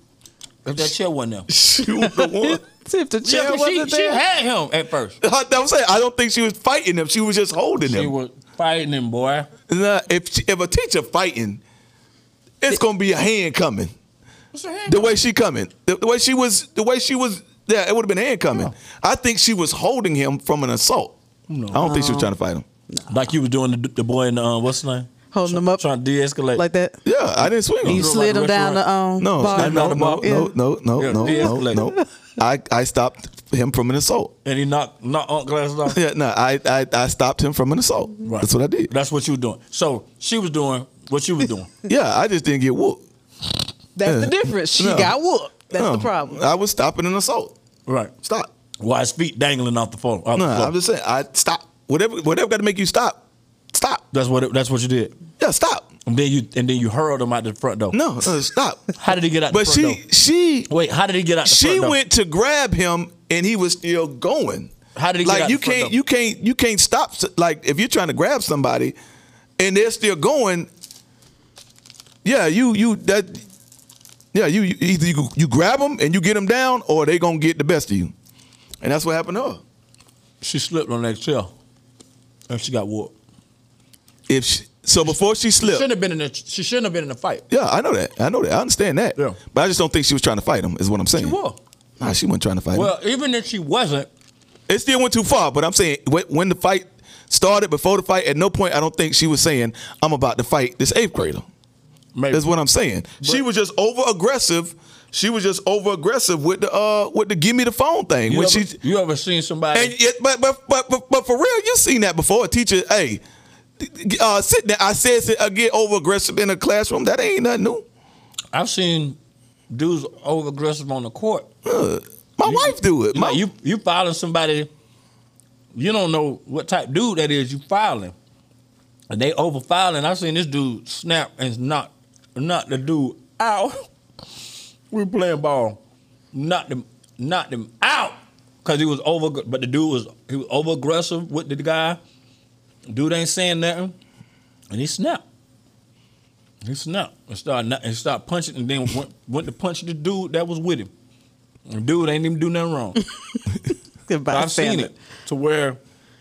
if that chair wasn't there. She was the one. See if the chair Yeah, 'cause she, wasn't she there. had him at first. I, that was saying, I don't think she was fighting him. She was just holding She him. was fighting him, boy. Nah, if she, if a teacher fighting, it's gonna be a hand coming. The way she coming, the, the way she was, the way she was. Yeah, it would have been hand coming. I think she was holding him from an assault. I don't think she was trying to fight him. Like you was doing the, the boy in the, uh, what's his name? Holding him up Trying to de-escalate. like that. Yeah, I didn't swing him. You Go slid like him down the restaurant. um, No, bar. no, no, no, Yeah. no, no, no, Yeah, no, no, de-escalate. no. I, I stopped him from an assault. and he knocked knocked Aunt glasses off. Yeah, no, I, I, I stopped him from an assault. Right. That's what I did. That's what you were doing. So she was doing what you was doing. Yeah, I just didn't get whooped. That's Yeah. the difference. She No. got whooped. That's No, the problem. I was stopping an assault. Right. Stop. Why his feet dangling off the floor? Off No, the floor. I'm just saying. I stop. Whatever, whatever got to make you stop. Stop. That's what. It, that's what you did. Yeah, stop. And then you and then you hurled him out the front door. No, uh, stop. How did he get out? But the front she, door? she, Wait. How did he get out? The she front door? went to grab him, and he was still going. How did he get like out you the front can't, door? you can't, you can't stop. s- Like if you're trying to grab somebody, and they're still going. Yeah, you, you that. Yeah, you, you either you, you grab them and you get them down, or they gonna get the best of you, and that's what happened to her. She slipped on that chair, and she got whooped. If she, so, before she She slipped. shouldn't have been in. A, she shouldn't have been in a fight. Yeah, I know that. I know that. I understand that. Yeah. But I just don't think she was trying to fight him, is what I'm saying. She was. Nah, she wasn't trying to fight him. Well, even if she wasn't, It still went too far, but I'm saying when, when the fight started, before the fight, at no point I don't think she was saying, I'm about to fight this eighth grader. maybe. That's what I'm saying. she was just over aggressive. She was just over aggressive with the uh with the give me the phone thing. You when ever, she you ever seen somebody? and yet, but, but but but but for real, you seen that before. A teacher, hey, uh, sit there. I said uh, get over aggressive in a classroom. That ain't nothing new. I've seen dudes over aggressive on the court. Uh, my You- wife do it. My, Like you, you filing somebody. You don't know what type dude that is. You filing, and they over filing. I seen this dude snap and knock, knock the dude out. We were playing ball, knocked him, knocked him out because he was over. But the dude was he was over aggressive with the guy. Dude ain't saying nothing, and he snapped. He snapped and started and started punching, and then went, went to punch the dude that was with him. The dude ain't even do nothing wrong. Goodbye, I've seen Sandra. it to where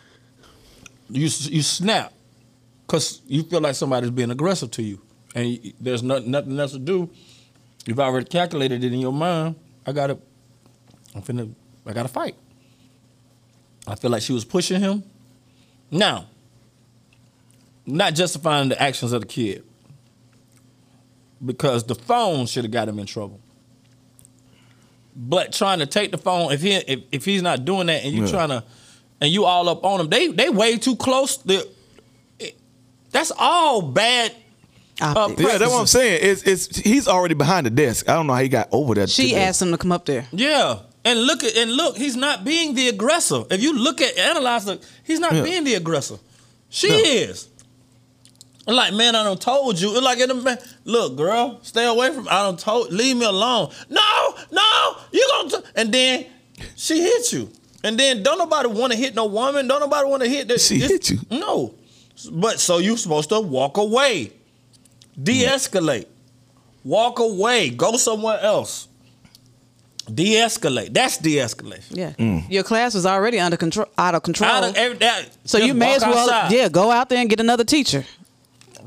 you you snap because you feel like somebody's being aggressive to you, and you, there's nothing nothing else to do. You've already calculated it in your mind. I gotta, I'm finna, I gotta fight. I feel like she was pushing him. Now, not justifying the actions of the kid, because the phone should have got him in trouble. But trying to take the phone, if he if, if he's not doing that, and you Yeah. trying to, and you all up on him, they they way too close. The, it, that's all bad. Uh, Optics. yeah, that's what I'm saying. It's it's he's already behind the desk. I don't know how he got over that. She today. asked him to come up there. Yeah, and look at and look, he's not being the aggressor. If you look at analyze it, he's not Yeah. being the aggressor. She Yeah. is. I'm like, man, I done told you. It's like, in the, man, look, girl, stay away from. I done told, leave me alone. No, no, you gonna. T-. And then she hit you, and then don't nobody want to hit no woman. Don't nobody want to hit that. She it's- hit you? No, but so you supposed to walk away, de-escalate, walk away, go somewhere else. De-escalate. That's de-escalation. Yeah, Mm. your class was already under control, out of control. Out of every, that, so just you may walk as well, outside. yeah, go out there and get another teacher.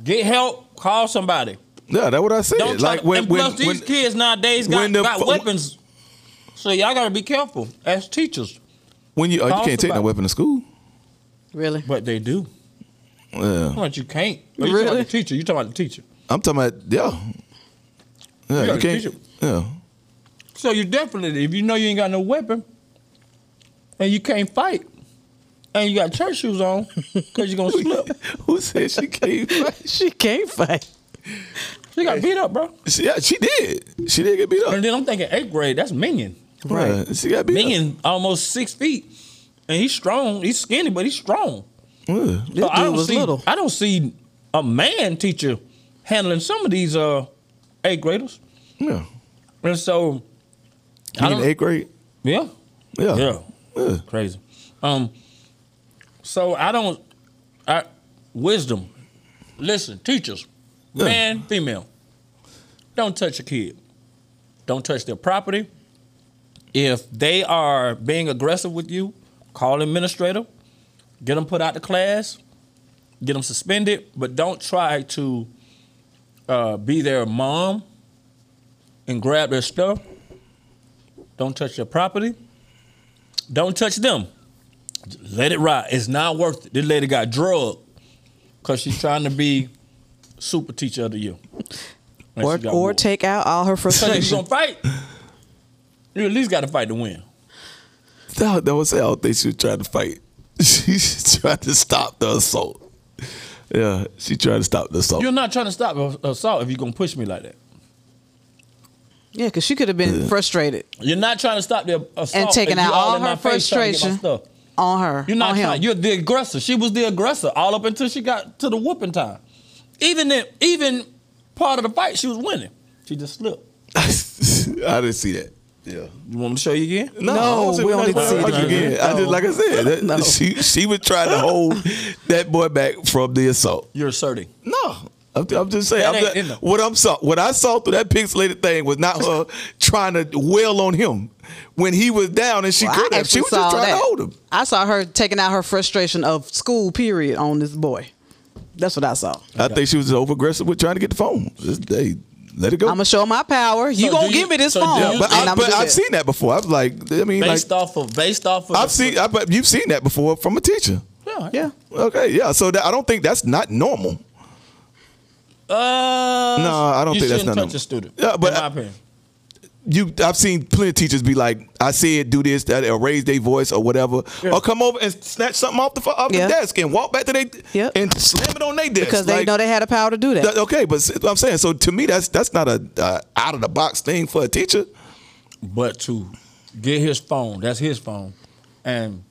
Get help. Call somebody. Yeah, that's what I said. Don't try like to, when and when, plus, these when kids nowadays got, when the got fu- weapons. So y'all got to be careful as teachers. when you oh, you call can't take no somebody. weapon to school. Really? But they do. Yeah, What, you can't. But you talking Really? about the teacher. You talking about the teacher. I'm talking about yeah. Yeah, You you, gotta can't. teach it. Yeah, So you definitely, if you know you ain't got no weapon and you can't fight and you got church shoes on because you're going to slip. who said she can't fight? She can't fight. She got beat up, bro. She, yeah, she did. She did get beat up. And then I'm thinking eighth grade, that's Minion. Right. Yeah, she got beat Minion almost six feet. And he's strong. He's skinny, but he's strong. up. Yeah. This So I dude don't was see, little. I don't see a man teacher handling some of these uh, eighth graders. Yeah. And so, I You in don't- eighth grade? yeah, Yeah. yeah, Yeah. crazy. Um, so I don't, I wisdom. Listen, teachers, Yeah. man, female, don't touch a kid. Don't touch their property. If they are being aggressive with you, call the administrator, get them put out the class, get them suspended, but don't try to uh, be their mom and grab their stuff. Don't touch their property. Don't touch them. Let it ride. It's not worth it. This lady got drugged because she's trying to be super teacher of the year. And Or, she got or whooped. take out all her So if you're frustration. going to fight, you at least got to fight to win. That, that was I don't think she was trying to fight. She's trying to stop the assault. Yeah, she tried to stop the assault. You're not trying to stop a- assault if you're going to push me like that. Yeah, because she could have been frustrated You're not trying to stop the assault and taking if you out all in my her face trying to get my frustration stuff. on her. You're not on him. trying. You're the aggressor. She was the aggressor all up until she got to the whooping time. Even then, even part of the fight, she was winning. She just slipped. I didn't see that. Yeah. You want me to show you again? No, I don't see we what only that's see about. it Like, again. again, I just like I said, that, No. she she was trying to hold that boy back from the assault. You're asserting. No, I'm, I'm just saying. That I'm ain't just- in them. what I'm saw, what I saw through that pixelated thing was not her trying to wail on him when he was down and she Well, could I have. She actually was just saw trying that. to hold him. I saw her taking out her frustration of school, period, on this boy. That's what I saw. I think she was over aggressive with trying to get the phone. Just, hey, let it go. I'm gonna show my power. You So gonna do give you- me this so do phone, you- yeah, but, and I, I'm but gonna do I've that. seen that before. I've like, I mean, Based like, off of, based off of. I've the- seen, I, but you've seen that before from a teacher. Yeah. Yeah. Okay, yeah. So that, I don't think that's not normal. Uh, No, I don't you think that's shouldn't not touch normal. a student. Yeah, but in my I- opinion. You, I've seen plenty of teachers be like, I said do this, that, or raise their voice or whatever, Yeah. or come over and snatch something off the off Yeah. the desk and walk back to their Yep. and slam it on their desk because they Like, know they had the power to do that. that- okay, but s- I'm saying so to me that's that's not a uh, out of the box thing for a teacher. But to get his phone, that's his phone, and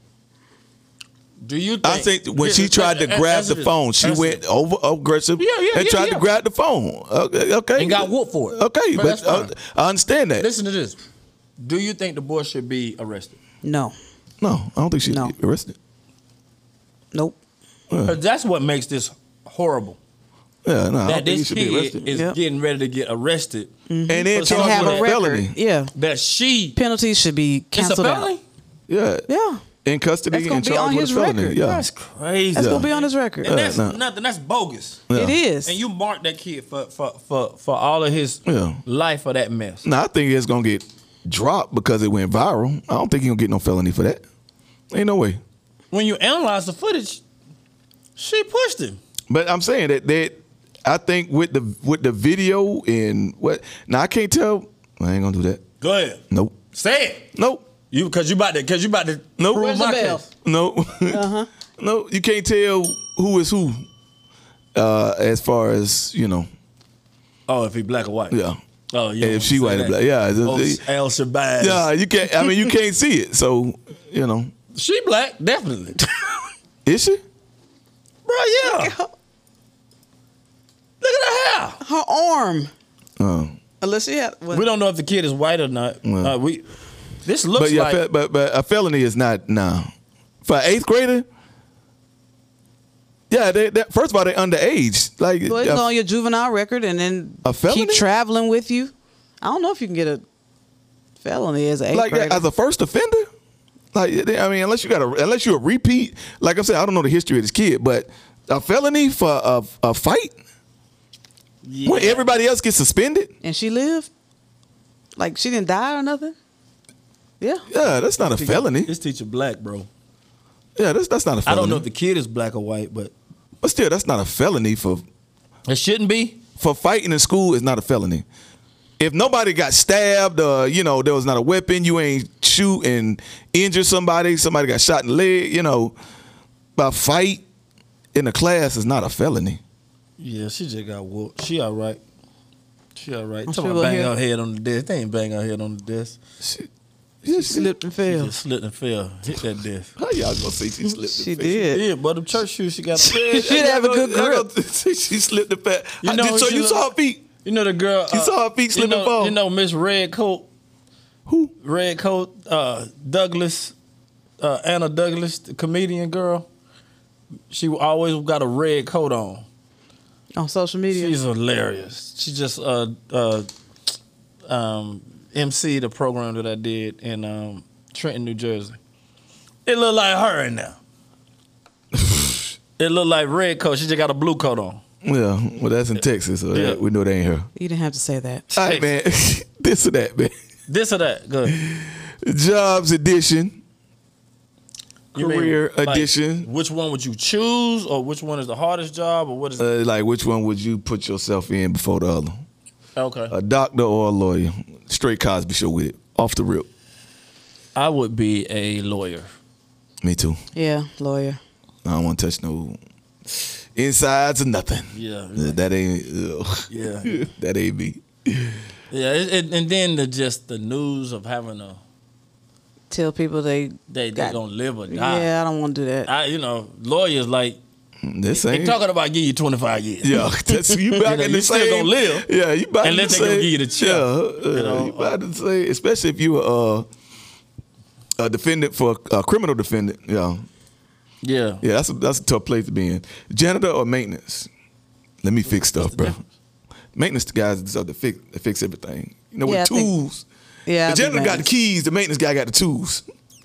do you think? I think when she tried to An- grab answer the this. phone, she Answer went this. over aggressive Yeah, yeah, and yeah, tried yeah. to grab the phone. Okay, okay. And got whooped for it. Okay, But but, that's uh, fine. I understand that. Listen to this. Do you think the boy should be arrested? No, No, I don't think she No. should be arrested. nope. Because that's what makes this horrible. Yeah, no, I That don't think he this should be kid arrested. is Yep. getting ready to get arrested. And then For And charged have with a a record. felony. Yeah, That she penalties should be it's a canceled out. felony. Yeah, Yeah, in custody That's gonna and be on charged with his a felony. record. Yeah, That's crazy. that's Yeah. gonna be on his record. And that's no. nothing. That's bogus. Yeah. It is. And you mark that kid for for for, for all of his Yeah. life for that mess. Now I think it's gonna get dropped because it went viral. I don't think he gonna get no felony for that. Ain't no way. When you analyze the footage, she pushed him. But I'm saying that that I think with the with the video and what now I can't tell. I ain't gonna do that. Go ahead. Nope. Say it. Nope. You because you about to because you about to Nope. prove Where's the my bell? case. No. Uh-huh. No, you can't tell who is who. Uh, as far as you know, Oh, if he black or white. yeah. Oh, yeah. If she white or black, yeah. it's- Oh, it- El Shabazz. yeah, you can't. I mean, you can't see it. So you know, She black, definitely. is she? Bro, yeah. Look at her hair. Her arm, Oh. unless she had. Well, We don't know if the kid is white or not. Well. Uh, we. This looks But yeah, like. fe- but but a felony is not nah. For an eighth grader, yeah. They, they first of all they underage. Like well, it's uh, on your juvenile record, and then A felony? keep traveling with you. I don't know if you can get a felony as an eighth like grader. as a first offender. Like they- I mean, unless you got a unless you're a repeat. Like I said, I don't know the history of this kid, but A felony for a, a fight? Yeah. When everybody else gets suspended? And she lived? Like she didn't die or nothing? Yeah. Yeah, that's not a felony. This teacher black, bro. Yeah, that's that's not a I felony. don't know if the kid is black or white, but But still, that's not a felony for it shouldn't be. for fighting in school is not a felony. If nobody got stabbed or, you know, there was not a weapon, you ain't shoot and injure somebody, somebody got shot in the leg, you know, by fight in the class is not a felony. Yeah, she just got whooped. She all right. She all right. I'm Talking sure about bang we'll her head on the desk. They ain't bang her head on the desk. She, She slipped and She fell. just slipped and fell. Hit that desk. how y'all gonna say she slipped? She and fell? did. Yeah, but them church shoes she got. She should have a good Y'all grip. gonna say she slipped the fat. You know, so she you look- saw her feet. You know the girl. You uh, saw her feet slip you know, and fall. You know Miss Red Coat. Who? Red Coat. Uh, Douglas. Uh, Anna Douglas, the comedian girl. She always got a red coat on. On social media. She's hilarious. She just uh uh um M C'd the program that I did in um Trenton, New Jersey. It looked like her in there. It looked like Red Coat. She just got a blue coat on. Yeah, well that's in Texas, so Yeah. yeah, we know they ain't her. You didn't have to say that. All right, man. This or that, man. This or that. Good. Jobs edition. You mean, Career like, edition. Which one would you choose, or which one is the hardest job, or what is? Uh, like, which one would you put yourself in before the other? Okay. A doctor or a lawyer? Straight Cosby Show with it. Off the rip. I would be a lawyer. Me too. Yeah, lawyer. I don't want to touch no insides or nothing. Yeah. That ain't, ugh. Yeah. That ain't me. Yeah, it, it, and then the just the news of having a Tell people they they they got- gonna live or die. Yeah, I don't want to do that. I, you know, lawyers like This they ain't. talking about give you twenty five years. Yeah, that's you back You know, in the you still same. gonna live. Yeah, you about Unless to they say, gonna give you the chip, Yeah, uh, you know, you about to say, especially if you are uh, a defendant for a criminal defendant. Yeah, Yeah. yeah, that's a, that's a tough place to be in. Janitor or maintenance? Let me fix stuff, the bro. difference? Maintenance the guys that to fix, they fix everything. You know, Yeah, with I think- tools. Yeah, The I'd be janitor got the maintenance. keys. The maintenance guy got the tools.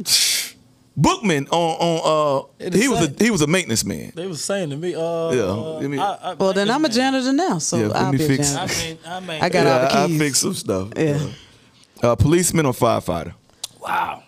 Bookman on on uh, It he is was a same. he was a maintenance man. They was saying to me, uh, Yeah, uh, I mean- I, I, Well, then I'm a janitor now, so Yeah, let I'll me be a fix- I janitor. mean, I mean, I got all the Yeah, I keys. fix some stuff. Yeah. Uh, policeman or firefighter? wow,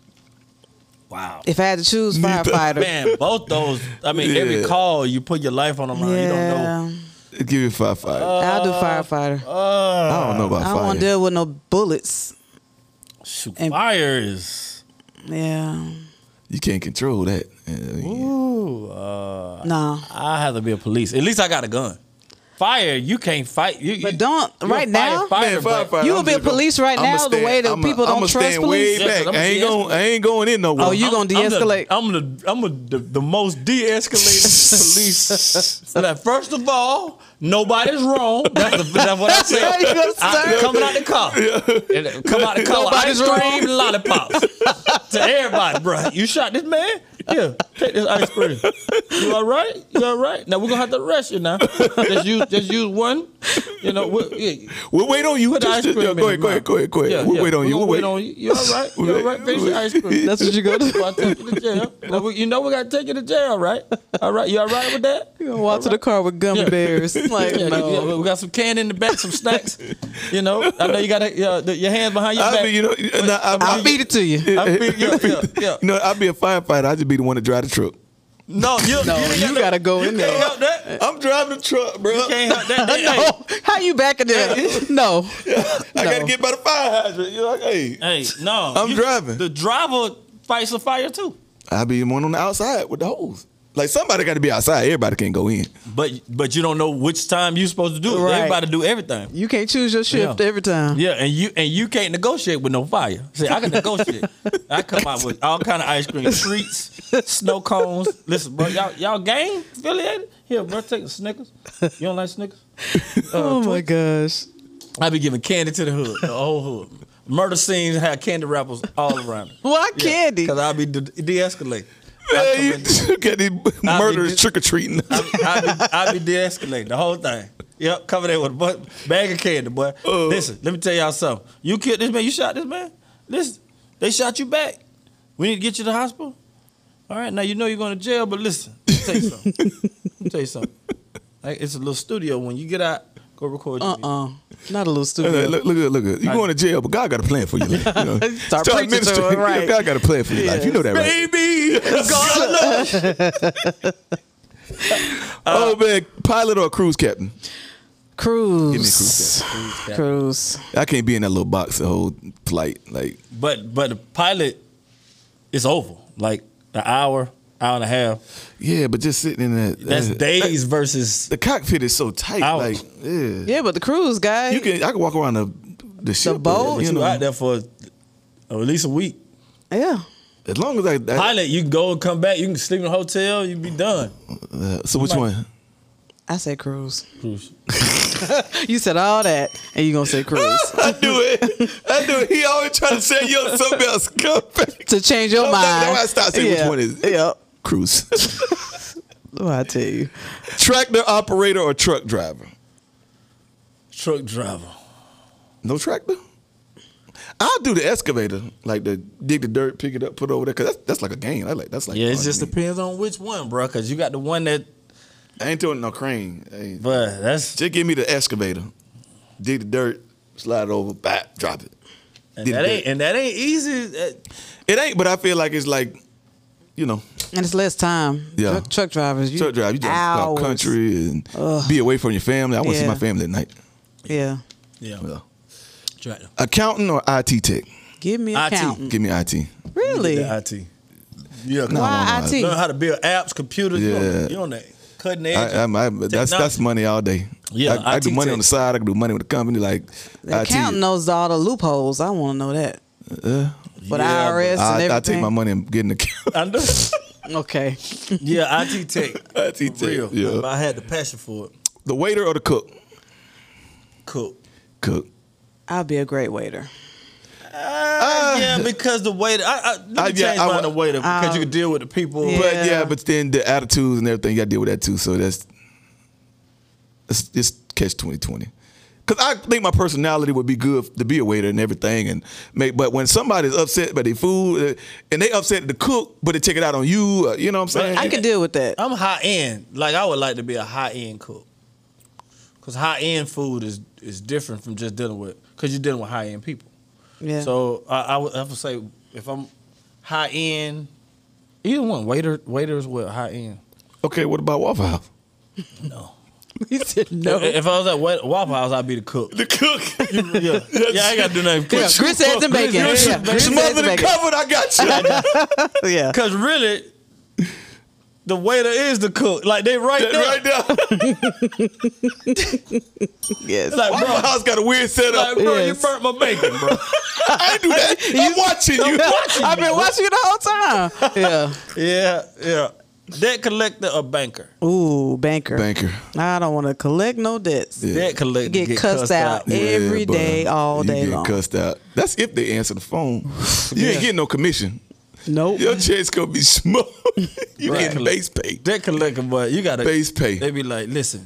wow. If I had to choose Neither. firefighter, Man, both those. I mean, every Yeah. call you put your life on the line. You don't know. yeah, Give you firefighter. I'll do firefighter. I don't know about I don't want fire. to deal with no bullets. Shoot, And- fire is. Yeah, You can't control that. Yeah, Ooh, uh, no. I have to be a police. At least I got a gun. Fire, you can't fight. You, But you- don't you're right a now. fighter, Man, but- firefighter, You I'm would be a just gonna- police right I'ma now, the way that I'ma- people don't I'ma trust stand way police. Yeah, back. 'cause I'm I ain't a going. I ain't going in nowhere. Oh, you gonna I'm the- de-escalate? I'm the I'm the, the, the most de-escalated police. Like, first of all, nobody's wrong. That's, the, that's what I That's how said. you gonna I, start? coming out the car, And come out the car. Nobody's Ice wrong. cream, lollipops to everybody, bro. You shot this man? Here, take this ice cream. You all right? You all right? Now we're gonna have to arrest you now. Just use just use one. You know, we'll, yeah. We'll wait on you. Put the Just- ice just- cream yeah, in go the ahead. Go ahead. mouth. Go ahead. Go ahead. Yeah, We'll yeah. wait on We're you. gonna We'll wait on you. You all right? You all right? Finish your ice cream. That's what you go do. Before I take you to jail. Now, we- you know we gotta take you to jail, right? All right, you all right with that? You gonna walk to the car with gummy Yeah. bears? Like, Yeah, no. yeah, we got some candy in the back, some snacks. You know, I know you got uh, the, your hands behind your I back. mean, you know, nah, I, I'll I, beat it to you. I feel- yeah, yeah, yeah. you know, I'd be a firefighter. I'd just be the one to drive the truck. No, you, No, you, ain't you got gotta go in You can't there. help that. I'm driving the truck, bro. You can't help that. Hey, No, how you backing there? No, I gotta No. get by the fire hydrant. You're like, hey, hey, no. I'm you- driving. The driver fights a fire too. I'll be the one on the outside with the hose. Like somebody got to be outside. Everybody can't go in. But but you don't know which time you're supposed to do it. Right. Everybody do everything. you can't choose your shift Yeah. every time. Yeah, and you and you can't negotiate with no fire. See, I can negotiate. I come out with all kind of ice cream, treats, snow cones. Listen, bro, y'all y'all gang affiliated? Here, bro, take a Snickers. You don't like Snickers? Oh my gosh. I be giving candy to the hood, the whole hood. Murder scenes have candy wrappers all around it. Why candy? Because I'll be de- de-escalating. Man, you, you got these murderers did- trick or treating. I be, I be de-escalating the whole thing. Yep, coming in with a bu- bag of candy, boy. Uh. Listen, let me tell y'all something. You killed this man. You shot this man. Listen, they shot you back. We need to get you to the hospital. All right, now you know you're going to jail, but listen, let me tell you something. Let me tell you something. Like, it's a little studio. When you get out, go record your video. Uh-uh. Not a little Hey, studio. look, look, look, look. You going to jail, but God got a plan for you. Like, you know. Start preaching to ministering. it, right. God got a plan for your life. You know that, right? Baby, God Oh man, pilot or cruise captain? Cruise. Give me a cruise captain. Cruise. I can't be in that little box the whole flight. Like, But but the pilot is over. Like the hour, hour and a half. yeah, but just sitting in that. That's that- days versus. The cockpit is so tight. Hours. Like, yeah. Yeah, but the cruise guy. You can. I can walk around the the ship. boat? You You know, out there for at least a week. Yeah. as long as I. I Pilot, you can go and come back. You can sleep in a hotel. You be done. uh, so which might- one? I say cruise. Cruise. You said all that, and you gonna say cruise. I do it. I do it. He always trying to say yo something else. Come back. To change your That's mind. why I stopped saying yeah. which one is it. Yeah. Cruise. What I tell you. Tractor operator or truck driver? Truck driver. No tractor? I'll do the excavator, like the dig the dirt, pick it up, put it over there, cause that's, that's like a game. I like that's like Yeah, it fun just to me. depends on which one, bro. Cause you got the one that, I ain't doing no crane. Hey, but that's just give me the excavator, dig the dirt, slide it over, bat, drop it. and Dig that the ain't dirt. and that ain't easy. That- It ain't, but I feel like it's like, you know, And it's less time. Yeah. Truck, truck drivers. You, truck drive. You just go out hours. country and be away from your family. I want to see Yeah. my family at night. Yeah. yeah, Yeah. tractor. Accountant or I T tech? Give me I T. accountant. Give me I T. Really? The I T. Yeah, No, Why no, no. I T? learn how to build apps, computers. You Yeah. on, you on that cutting edge. I, I'm- I, that's that's technology. money all day. Yeah, I, I do I T money tech. on the side. I can do money with the company. Like The I T. accountant knows all the loopholes. I want to know that. Uh, But Yeah, I R S and I, everything. I take my money and get in the account. I know. Okay. Yeah, I T tech. I T For tech, real. yeah. I had the passion for it. The waiter or the cook? Cool. Cook. I'll be a great waiter. Uh, yeah, because the waiter. I, I, let me I- yeah, change I mine wa- to waiter because Um, you can deal with the people. yeah. But yeah, but then the attitudes and everything, you got to deal with that too. So that's it's, it's catch twenty twenty. Cause I think my personality would be good to be a waiter and everything, and make. But when somebody's upset by their food uh, and they upset at the cook, but they take it out on you, uh, you know what I'm saying? I can deal with that. I'm high end. Like I would like to be a high end cook, because high end food is is different from just dealing with because you're dealing with high end people. Yeah. So I, I would have to say if I'm high end, either one waiter waiters with high end. Okay, what about Waffle House? No. He said no. If, if I was at Wa- Waffle House, I'd be the cook. The cook. yeah, yeah, I ain't got to do nothing. Yeah, grits, eggs, and bacon. Yeah, grits, eggs, Smothered and and bacon. covered, I got you. Yeah. Because really, the waiter is the cook. Like they right there. right there. Yes. Like Waffle bro, House got a weird setup. like, bro, Yes. you burnt my bacon, bro. I ain't do that. I'm watching you. I've been watching you the whole time. Yeah. yeah, yeah. Debt collector or banker? Ooh, banker. Banker. I don't want to collect no debts. Yeah. Debt collector Get, cussed, out, every Yeah, but day, all you day get long. cussed out. That's if they answer the phone. You ain't getting no commission. Nope. Your check's gonna be small. You Right. getting base pay. Debt collector, but you got to Base pay. They be like, listen,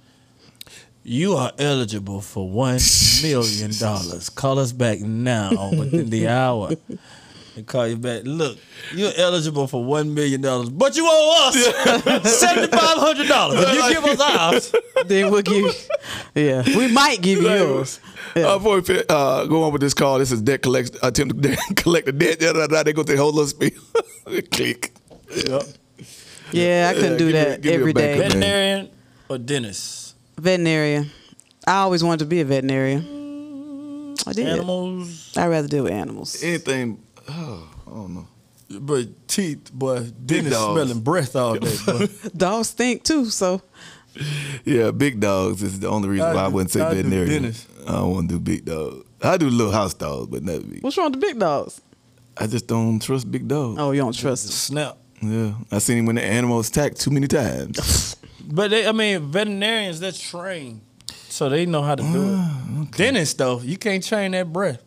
you are eligible for one million dollars. Call us back now within the hour. They call you back. Look, you're eligible for one million dollars, but you owe us seventy five hundred dollars. If you give us ours, Then we'll give you. Yeah. We might give you yours. Yeah. Uh, before we fin- uh, go on with this call, this is debt collect attempt to de- collect the debt. Da, da, da, they go through the whole little spiel. Click. Yeah, I couldn't Yeah, do give me- that give me a every banker, day. man. veterinarian or dentist, Veterinarian. I always wanted to be a veterinarian. I did. animals, I'd rather deal with animals. Anything. Oh, I don't know. but teeth, boy, dentist dogs. smelling breath all day. Boy. Dogs stink too, so Yeah, big dogs is the only reason I why I do- wouldn't say I do veterinarian. dentist. I don't want to do big dogs. I do little house dogs, but not big. what's wrong with the big dogs? I just don't trust big dogs. Oh, you don't trust them. Snap. Yeah, I seen him when the animals attacked too many times. But they, I mean, veterinarians, they're trained, so they know how to do it. Dentists, though, you can't train that breath.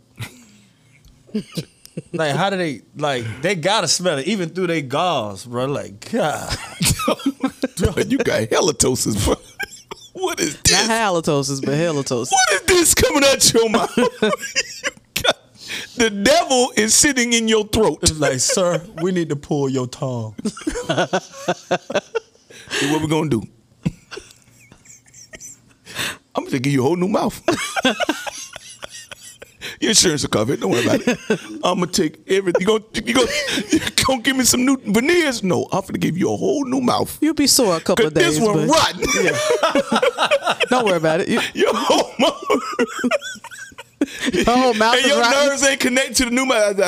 Like, how do they, like, they gotta smell it, even through their gauze, bro. Like, God. You got halitosis, bro. What is this? Not halitosis, but halitosis. What is this coming out your mouth? You got- The devil is sitting in your throat. It's like, sir, we need to pull your tongue. See what we gonna do? I'm gonna give you a whole new mouth. Your insurance will cover it. Don't worry about it. I'm gonna take everything. You gonna you gonna, you gonna give me some new veneers? No, I'm gonna give you a whole new mouth. You'll be sore a couple of days. This one but rotten. Yeah. Don't worry about it. You, Your whole mouth. your whole mouth And is your rotten. nerves ain't connected to the new mouth.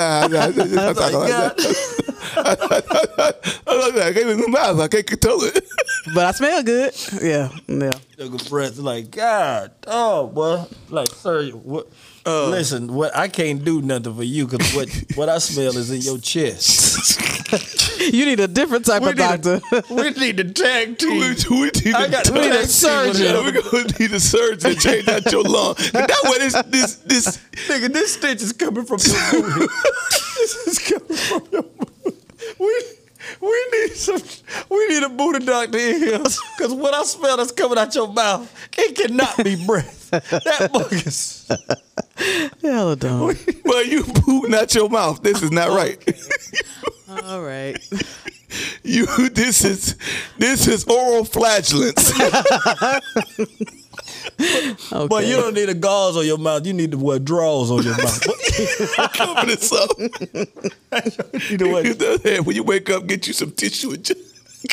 I can't new mouth. I can't control it. But I smell good. Yeah, yeah. Took a breath, like, God, oh, boy. Like, sir, what? Uh, Listen, what I can't do nothing for you because what, what I smell is in your chest. You need a different type We of need a- doctor. We need to tag team. We, we need I a, got we need a tag team with surgeon. them. we're gonna need a surgeon to change out your lung. That's what this this this Nigga, this stitch is coming from your booty. This is coming from your booty. We we need some. We need a booty doctor in here because what I smell that's coming out your mouth, it cannot be breath. That bogus. Hell dumb. well, you booting out your mouth. This is not right. All right. You this is this is oral flatulence. Okay. But you don't need a gauze on your mouth. You need to wear drawers on your mouth. Cover this up. You know what? When you wake up, get you some tissue and just,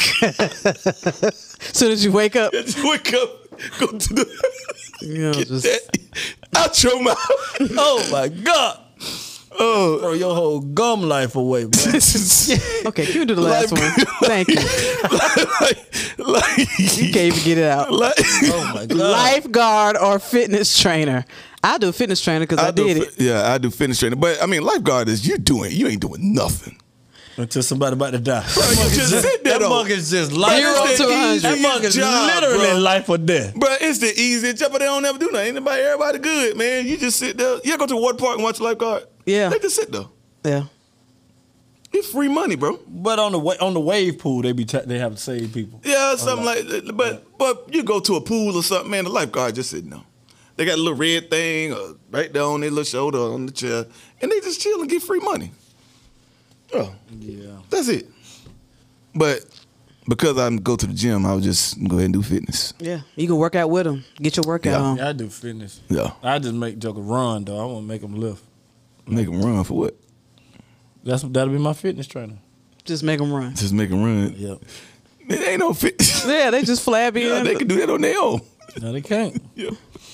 As soon as you wake up, just wake up, go to the you know, get just that out your mouth. Oh my God. Oh, Throw your whole gum life away, bro. this is okay. You do the last Like- one. Thank you. like, like, You can't even get it out. like, Oh my God. Lifeguard or fitness trainer? I do fitness trainer because I, do did fi- it. Yeah, I do fitness training, but I mean, lifeguard is you doing. You ain't doing nothing. Until somebody about to die. Bro, you just sit there, That though. mug is just life. Zero It's to the a hundred. That mug is easiest job, literally bro. life or death. Bro, it's the easiest job, but they don't never do nothing. Anybody, everybody good, man. You just sit there. You go to the water park and watch a lifeguard. Yeah. They just sit there. Yeah. It's free money, bro. But on the wa- on the wave pool, they be ta- they have to save people. Yeah, something like that. But but you go to a pool or something, man, the lifeguard just sitting there. They got a little red thing uh, right there on their little shoulder on the chair, and they just chill and get free money. Oh, Yeah. that's it. But because I go to the gym, I'll just go ahead and do fitness. Yeah. You can work out with them. Get your workout Yeah. on. Yeah, I do fitness. Yeah. I just make Joker run though. I want to make him lift. Make them run for what? That's that'll be my fitness trainer. Just make them run. Just make them run. Yep. It ain't no fit. Yeah, they just flabby. Yeah, and- they can do that on their own. No, they can't. Yeah.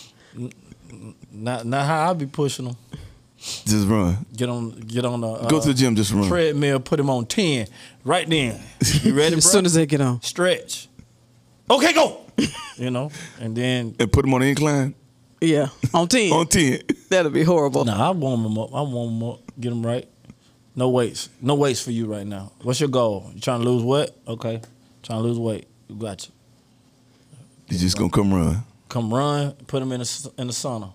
Not not how I be pushing them. Just run. Get on get on the uh, Go to the gym, just run. treadmill. Put him on ten. Right then. You ready, as bro? soon as they get on. Stretch. Okay, go. You know, and then And put them on the incline. Yeah. On ten. On ten. That'll be horrible. nah, I warm him up. I warm him up. Get him right. No weights. No weights for you right now. What's your goal? You trying to lose weight? Okay. Trying to lose weight. You got you. You just gonna come run. Come run. Put him in the in the sauna.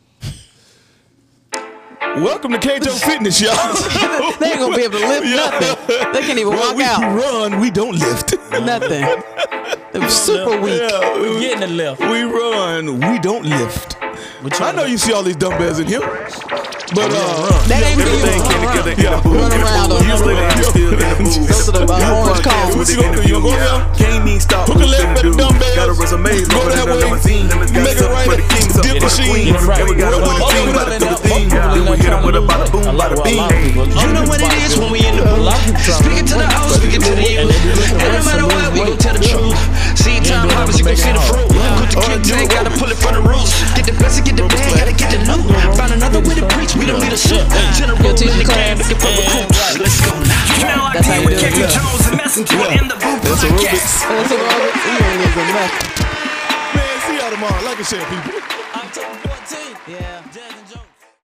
Welcome to K J O Fitness, y'all. They ain't gonna be able to lift nothing. They can't even Bro, walk we out. run, we don't lift. Nothing. They're super weak. Yeah, We we, getting the lift. we run, we don't lift. I know you see all these dumbbells in here, but uh, That ain't for Everything you. came together in Yeah. the booth. Run around them. Usually they still in the booth. Those are the uh, orange cones. what you gonna do? You gonna go there? Can't even stop Hook a leg for the moving, dude. dumbbells. Got a resume, Go that way. limousine. You Got make it something right. for the kings, something Dip for the machine. queens. Right. And we got a Roll whole it team up. about to do the Most thing. people Then we ain't hit 'em trying with to a bada lose boom, weight. bada A lot- bing. a lot of people- You know what it is when we in the booth. Speaking to the hoes, speaking to the youth. And no matter what, we gon' tell the truth. See time harvest, you gon' see the fruit. Put the kid tank, gotta pull it from the roots. Get the best, get the bag, gotta get the loot. Find another way to preach, we don't need a suit. General teach in the the game, class. looking for recruits. Let's go now. You know I That's how came you with do it. Kevin Jones and Messenger in the booth. That's aerobics. That's a little bit. You ain't losing nothing. Man, see y'all tomorrow. Like and share, people.